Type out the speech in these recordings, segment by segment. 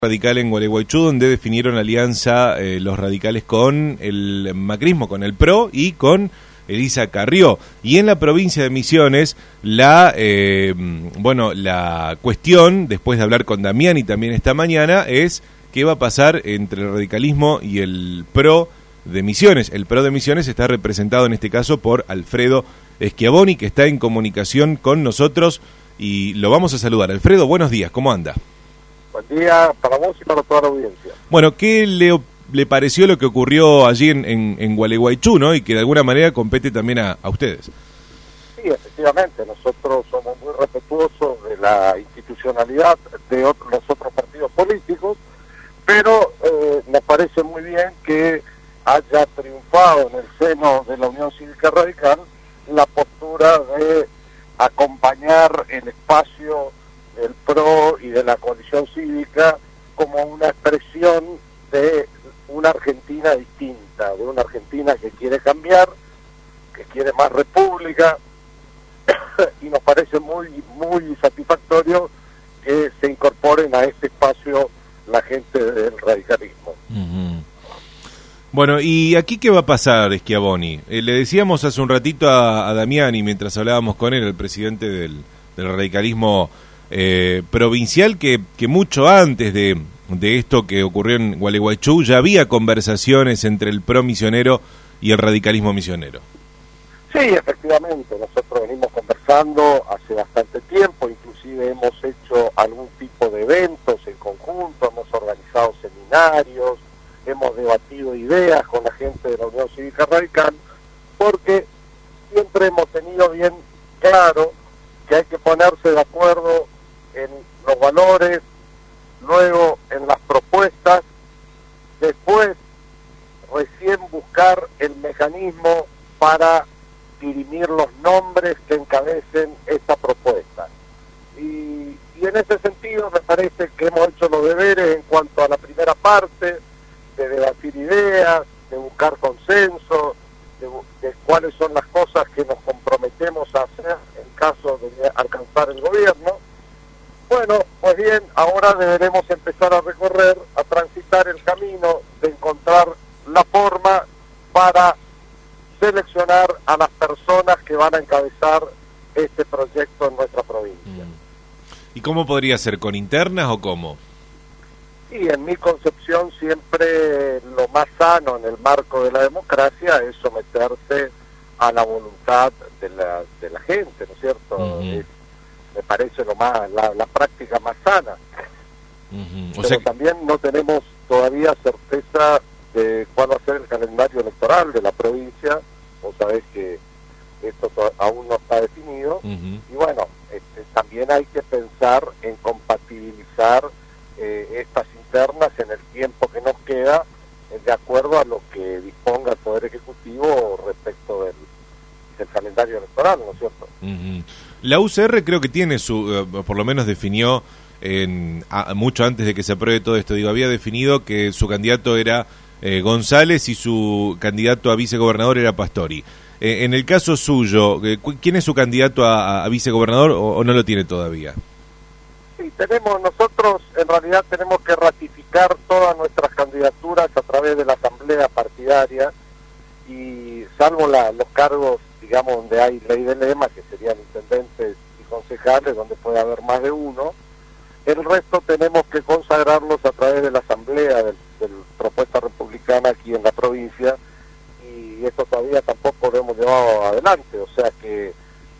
radical en Gualeguaychú, donde definieron alianza los radicales con el macrismo, con el PRO y con Elisa Carrió. Y en la provincia de Misiones, la cuestión, después de hablar con Damiani también esta mañana, es qué va a pasar entre el radicalismo y el PRO de Misiones. El PRO de Misiones está representado en este caso por Alfredo Schiavoni, que está en comunicación con nosotros y lo vamos a saludar. Alfredo, buenos días, ¿cómo anda? Buen día para vos y para toda la audiencia. Bueno, ¿qué le pareció lo que ocurrió allí en Gualeguaychú, ¿no? Y que de alguna manera compete también a ustedes. Sí, efectivamente, nosotros somos muy respetuosos de la institucionalidad de los otros partidos políticos, pero nos parece muy bien que haya triunfado en el seno de la Unión Cívica Radical la postura de acompañar el espacio del PRO y de la coalición cívica como una expresión de una Argentina distinta, de una Argentina que quiere cambiar, que quiere más república, y nos parece muy satisfactorio que se incorporen a este espacio la gente del radicalismo. Uh-huh. Bueno, ¿y aquí qué va a pasar, Schiavoni? Le decíamos hace un ratito a Damiani, mientras hablábamos con él, el presidente del radicalismo provincial, que mucho antes de esto que ocurrió en Gualeguaychú ya había conversaciones entre el PRO misionero y el radicalismo misionero. Sí, efectivamente, nosotros venimos conversando hace bastante tiempo, inclusive hemos hecho algún tipo de eventos en conjunto, hemos organizado seminarios, hemos debatido ideas con la gente de la Unión Cívica Radical, porque siempre hemos tenido bien claro que hay que ponerse de acuerdo en los valores, luego en las propuestas, después recién buscar el mecanismo para dirimir los nombres que encabecen esta propuesta. Y en ese sentido me parece que hemos hecho los deberes en cuanto a la primera parte, de debatir ideas, de buscar consenso, de cuáles son las cosas que nos comprometemos a hacer en caso de alcanzar el gobierno. Bueno, pues bien, ahora deberemos empezar a recorrer, a transitar el camino de encontrar la forma para seleccionar a las personas que van a encabezar este proyecto en nuestra provincia. ¿Y cómo podría ser? ¿Con internas o cómo? Sí, en mi concepción siempre lo más sano en el marco de la democracia es someterse a la voluntad de la gente, ¿no es cierto? Uh-huh. Me parece la práctica más sana. Uh-huh. Pero también no tenemos todavía certeza de cuál va a ser el calendario electoral de la provincia. Vos sabés que esto aún no está definido. Uh-huh. Y bueno, también hay que pensar en compatibilizar estas internas en el tiempo que nos queda, de acuerdo a lo que disponga el Poder Ejecutivo respecto del calendario electoral, ¿no es cierto? Uh-huh. La UCR creo que tiene por lo menos definió, mucho antes de que se apruebe todo esto, había definido que su candidato era González y su candidato a vicegobernador era Pastori. En el caso suyo, ¿quién es su candidato a vicegobernador o no lo tiene todavía? Sí, nosotros en realidad tenemos que ratificar todas nuestras candidaturas a través de la asamblea partidaria y salvo los cargos, digamos, donde hay ley de lema, que serían intendentes y concejales, donde puede haber más de uno, el resto tenemos que consagrarlos a través de la asamblea del propuesta republicana aquí en la provincia, y esto todavía tampoco lo hemos llevado adelante, o sea que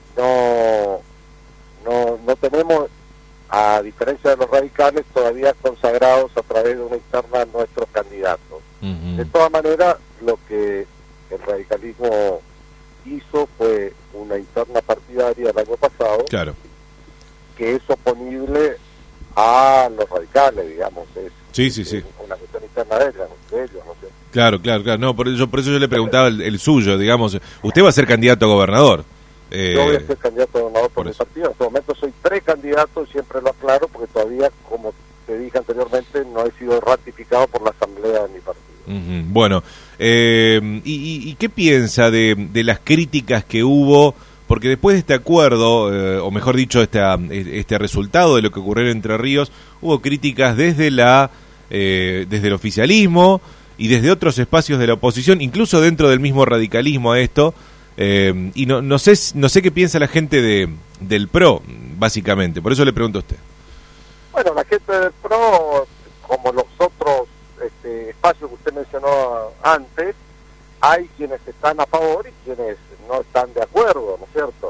no tenemos, a diferencia de los radicales, todavía consagrados a través de una interna nuestros candidatos. Uh-huh. De todas maneras, lo que el radicalismo hizo fue una interna partidaria el año pasado, claro, que es oponible a los radicales, digamos. Sí. Una cuestión interna de ellos, no sé. Claro. No, por eso yo le preguntaba el suyo, digamos. Usted va a ser candidato a gobernador. Yo voy a ser candidato a gobernador por mi partido. En este momento soy precandidato, siempre lo aclaro, porque todavía, como te dije anteriormente, no he sido ratificado por la asamblea de mi partido. Uh-huh. Bueno, ¿y qué piensa de las críticas que hubo? Porque después de este acuerdo, o mejor dicho, este resultado de lo que ocurrió en Entre Ríos, hubo críticas desde desde el oficialismo y desde otros espacios de la oposición, incluso dentro del mismo radicalismo a esto, y no sé qué piensa la gente del PRO, básicamente, por eso le pregunto a usted. Bueno, la gente del PRO, como los otros espacios que usted mencionó antes, hay quienes están a favor y quienes no están de acuerdo, ¿no es cierto?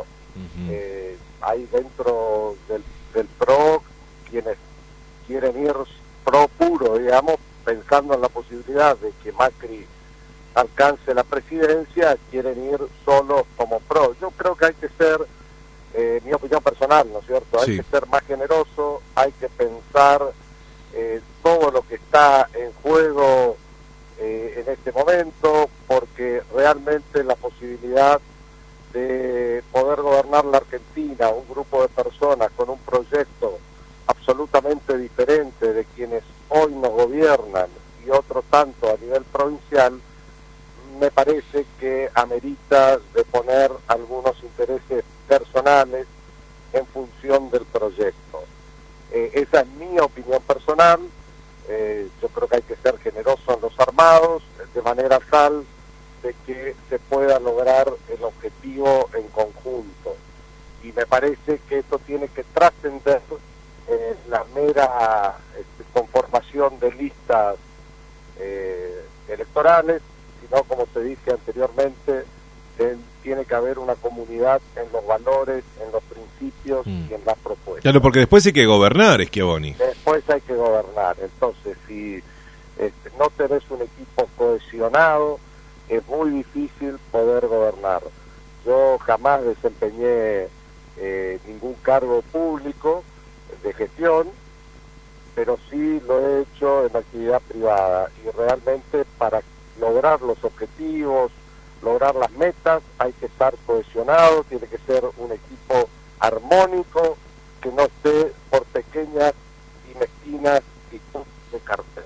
Hay dentro del PRO quienes quieren ir PRO puro, digamos, pensando en la posibilidad de que Macri alcance la presidencia, quieren ir solos como PRO. Yo creo que hay que ser, mi opinión personal, ¿no es cierto? Hay que ser más generoso, hay que pensar todo lo que está en juego en este momento, porque realmente la posibilidad de poder gobernar la Argentina, un grupo de personas con un proyecto absolutamente diferente de quienes hoy nos gobiernan y otro tanto a nivel provincial, me parece que amerita de poner algunos intereses personales en función del proyecto. Esa es mi opinión personal. Yo creo que hay que ser generoso en los armados, de manera tal de que se pueda lograr el objetivo en conjunto. Y me parece que esto tiene que trascender la mera conformación de listas electorales, sino, como se dije anteriormente, tiene que haber una comunidad en los valores, en los principios y en las propuestas. Claro, porque después hay que gobernar, Schiavoni. Después hay que gobernar. Entonces, si no tenés un equipo cohesionado, es muy difícil poder gobernar. Yo jamás desempeñé ningún cargo público de gestión, pero sí lo he hecho en actividad privada, y realmente para lograr los objetivos, lograr las metas, hay que estar cohesionado, tiene que ser un equipo armónico, que no esté por pequeñas y mezquinas disputas de cartel.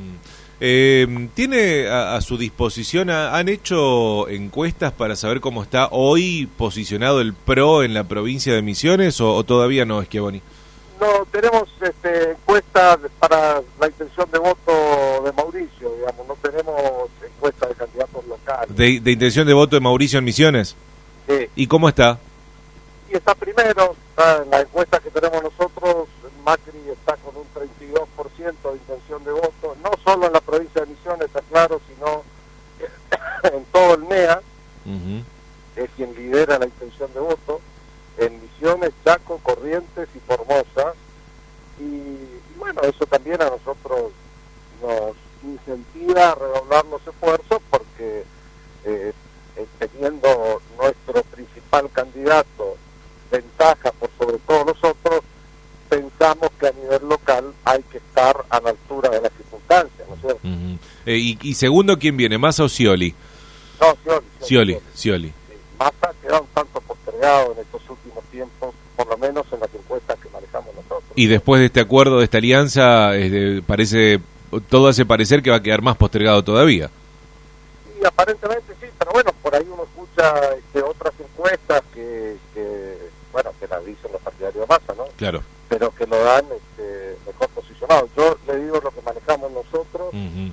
¿Tiene a su disposición, han hecho encuestas para saber cómo está hoy posicionado el PRO en la provincia de Misiones, o todavía no, Schiavoni? No, tenemos encuestas para la intención de voto de Mauricio, digamos, no tenemos encuestas de candidatos locales. ¿De intención de voto de Mauricio en Misiones? Sí. ¿Y cómo está? Y está primero, en la encuesta que tenemos nosotros, Macri está con un 32% de intención de voto, no solo en la provincia de Misiones, está claro, sino en todo el NEA, es quien lidera la intención de voto, en Misiones, Chaco, Corrientes y Formosa, y bueno, eso también a nosotros nos incentiva a redoblar los esfuerzos, porque teniendo nuestro principal candidato ventaja por sobre todos los otros, pensamos que a nivel local hay que estar a la altura de las circunstancias, ¿no es cierto? ¿Y segundo quién viene, Massa o Scioli? No, Scioli. Sí. Massa queda un tanto postergado en estos últimos tiempos, por lo menos en las encuestas que manejamos nosotros. Y después de este acuerdo, de esta alianza, todo hace parecer que va a quedar más postergado todavía. Y aparentemente sí, pero bueno, por ahí uno escucha otras encuestas que las dicen los partidarios de Massa, ¿no? Claro. Pero que lo dan mejor posicionado. Yo le digo lo que manejamos nosotros, y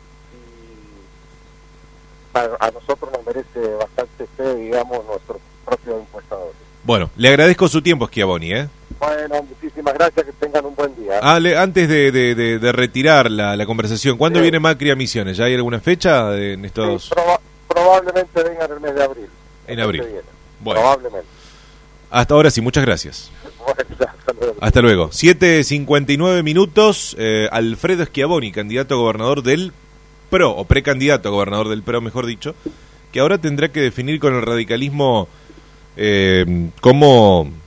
a nosotros nos merece bastante fe, digamos, nuestros propios encuestadores. Bueno, le agradezco su tiempo, Schiavoni, Bueno, muchísimas gracias, que tengan un buen día. Antes de retirar la conversación, ¿cuándo viene Macri a Misiones? ¿Ya hay alguna fecha en estos...? Sí, probablemente venga en el mes de abril. En abril. Bueno. Probablemente. Hasta ahora sí, muchas gracias. Bueno, hasta luego. 7:59 minutos. Alfredo Schiavoni, candidato a gobernador del PRO, o precandidato a gobernador del PRO, mejor dicho, que ahora tendrá que definir con el radicalismo cómo